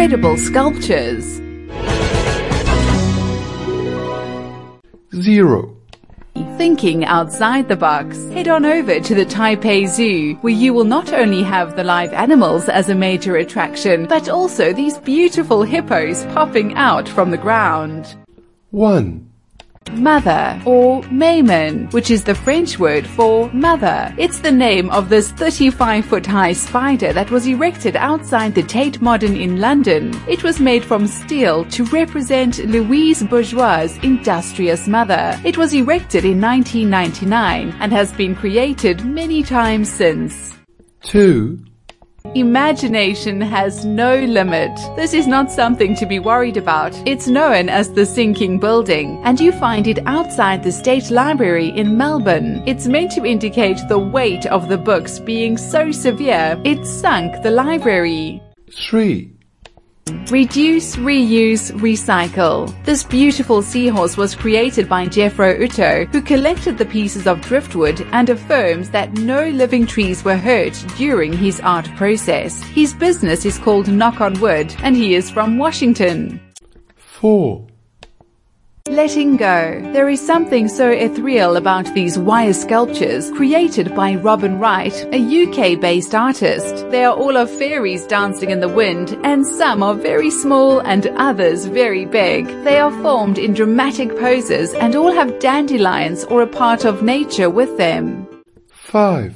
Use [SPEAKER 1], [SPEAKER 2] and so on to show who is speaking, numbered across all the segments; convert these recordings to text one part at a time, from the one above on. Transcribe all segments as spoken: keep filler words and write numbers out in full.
[SPEAKER 1] incredible sculptures.
[SPEAKER 2] Zero.
[SPEAKER 1] Thinking outside the box. Head on over to the Taipei Zoo, where you will not only have the live animals as a major attraction, but also these beautiful hippos popping out from the ground.
[SPEAKER 2] One.
[SPEAKER 1] Mother, or Maimon, which is the French word for mother. It's the name of this thirty-five foot high spider that was erected outside the Tate Modern in London. It was made from steel to represent Louise Bourgeois' industrious mother. It was erected in nineteen ninety-nine and has been created many times since.
[SPEAKER 2] Two.
[SPEAKER 1] Imagination has no limit. This is not something to be worried about. It's known as the sinking building, and you find it outside the State Library in Melbourne. It's meant to indicate the weight of the books being so severe, it sunk the library.
[SPEAKER 2] Three.
[SPEAKER 1] Reduce, reuse, recycle. This beautiful seahorse was created by Jeffro Utto, who collected the pieces of driftwood and affirms that no living trees were hurt during his art process. His business is called Knock on Wood, and he is from Washington.
[SPEAKER 2] Four.
[SPEAKER 1] Letting go. There is something so ethereal about these wire sculptures created by Robin Wright, a U K-based artist. They are all of fairies dancing in the wind, and some are very small and others very big. They are formed in dramatic poses and all have dandelions or a part of nature with them.
[SPEAKER 2] Five.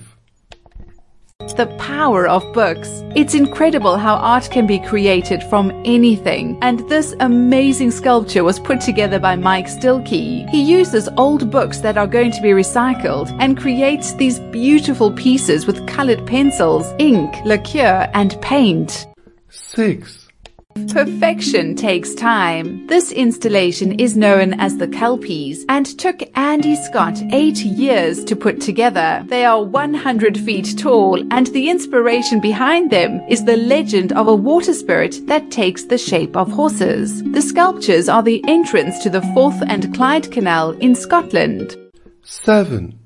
[SPEAKER 1] The power of books. It's incredible how art can be created from anything, and this amazing sculpture was put together by Mike Stilkey. He uses old books that are going to be recycled and creates these beautiful pieces with colored pencils, ink, lacquer, and paint.
[SPEAKER 2] Six.
[SPEAKER 1] Perfection takes time. This installation is known as the Kelpies and took Andy Scott eight years to put together. They are one hundred feet tall, and the inspiration behind them is the legend of a water spirit that takes the shape of horses. The sculptures are the entrance to the Forth and Clyde Canal in Scotland.
[SPEAKER 2] Seven.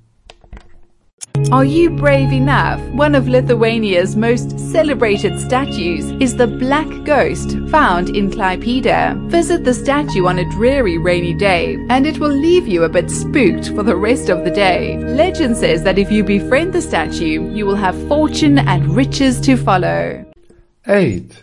[SPEAKER 1] Are you brave enough? One of Lithuania's most celebrated statues is the Black Ghost, found in Klaipėda. Visit the statue on a dreary rainy day, and it will leave you a bit spooked for the rest of the day. Legend says that if you befriend the statue, you will have fortune and riches to follow.
[SPEAKER 2] Eight.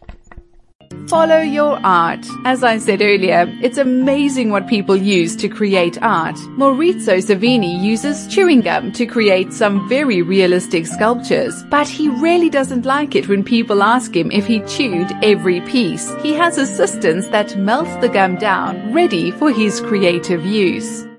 [SPEAKER 1] Follow your art. As I said earlier, it's amazing what people use to create art. Maurizio Savini uses chewing gum to create some very realistic sculptures, but he really doesn't like it when people ask him if he chewed every piece. He has assistants that melt the gum down, ready for his creative use.